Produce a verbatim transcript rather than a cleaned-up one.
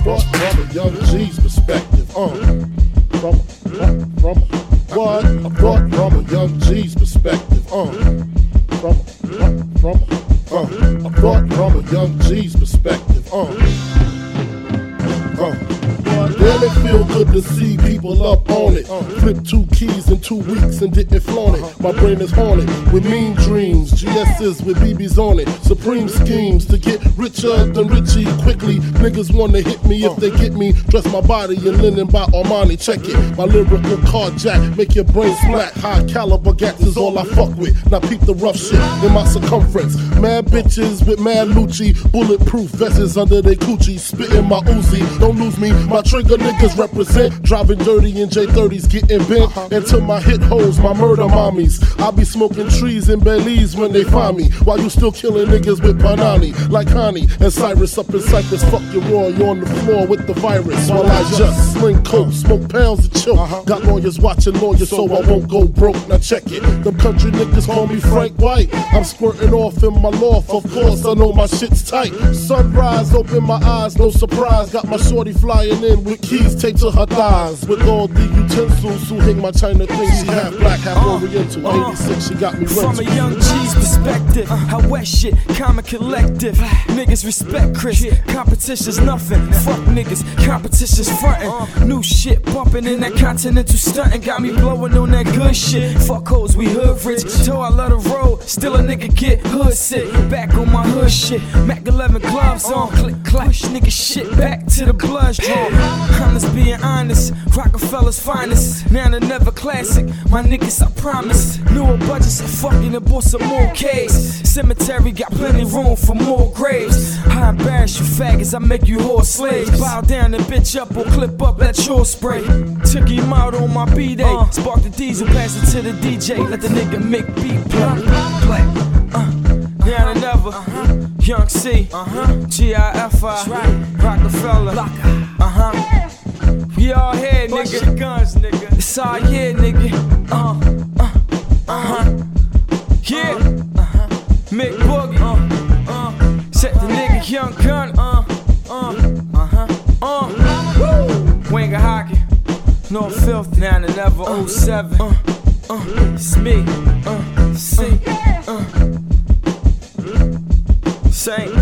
thought from a young G's perspective. Uh, from, from, from what? I thought from a young G's perspective. Uh, from, from, from, uh, I thought from a young G's perspective. Uh, uh. Damn, it feel good to see people up on it. Flip two keys in two weeks and didn't flaunt it. My brain is haunted with mean dreams. G S's with B Bs on it. Supreme schemes to get richer than Richie quickly. Niggas wanna hit me if they get me. Dress my body in linen by Armani. Check it. My lyrical carjack make your brain splat. High caliber gats is all I fuck with. Now peep the rough shit in my circumference. Mad bitches with mad Lucci. Bulletproof vests under their coochie. Spitting my Uzi. Don't lose me. My trigger niggas represent. Driving dirty in J thirties, getting bent. Until my hit hoes, my murder mommies. I be smoking trees in Belize when they find me. While you still killing niggas with Panani. Like Connie and Cyrus up in Cyprus. Fuck your raw, you on the floor with the virus. While I just sling coke, smoke pounds of choke. Got lawyers watching lawyers so I won't go broke. Now check it. Them country niggas call me Frank White. I'm squirting off in my loft, of course I know my shit's tight. Sunrise, open my eyes, no surprise. Got my shorty flying in with keys taped to her thighs. With all the utensils who hang my China things. She half black, half uh, oriental. uh, eighty-six, she got me rental. From a young G's perspective, uh, I wet shit, common collective. Niggas respect Chris, competition's nothing. Fuck niggas, competition's frontin'. uh, New shit bumping in that continental stuntin'. Got me blowing on that good shit. Fuck hoes, we hood rich. Till I let her roll, still a nigga get hood sick. Back on my hood shit, Mac eleven gloves on. Click clack, nigga shit back to the blood draw. I'm just being honest, Rockefeller's finest. Now the never classic, my niggas I promise. Newer budgets, fucking and bought some more K's. Cemetery got plenty room for more graves. I embarrass you faggots, I make you whore slaves. Bow down and bitch up or clip up, let your spray. Took him out on my B-day, spark the diesel, pass it to the D J. Let the nigga make beat play, play. Uh, now the never, uh-huh. Young C, uh-huh. G I F I, right. Rockefeller, uh-huh. We all here, nigga. Bust your guns, nigga. It's all here, nigga. Uh, uh, uh-huh. Yeah. Uh-huh. Mick Boogie. Uh, uh. Set the nigga Young Gun. Uh, uh, uh-huh. Uh. Woo. Winger Hockey. No Filth. Now and never. oh seven. Uh, uh. It's me. Uh, C. Uh. Saint.